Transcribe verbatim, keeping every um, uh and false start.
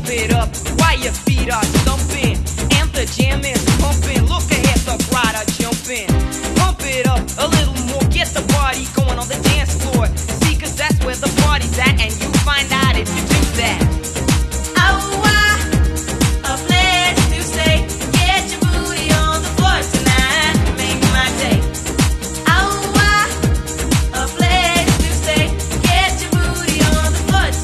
pump it up while your feet are thumping and the jam is pumping. Look ahead, the crowd are jumping. Pump it up a little more, get the party going on the dance floor. See, cause that's where the party's at, and you find out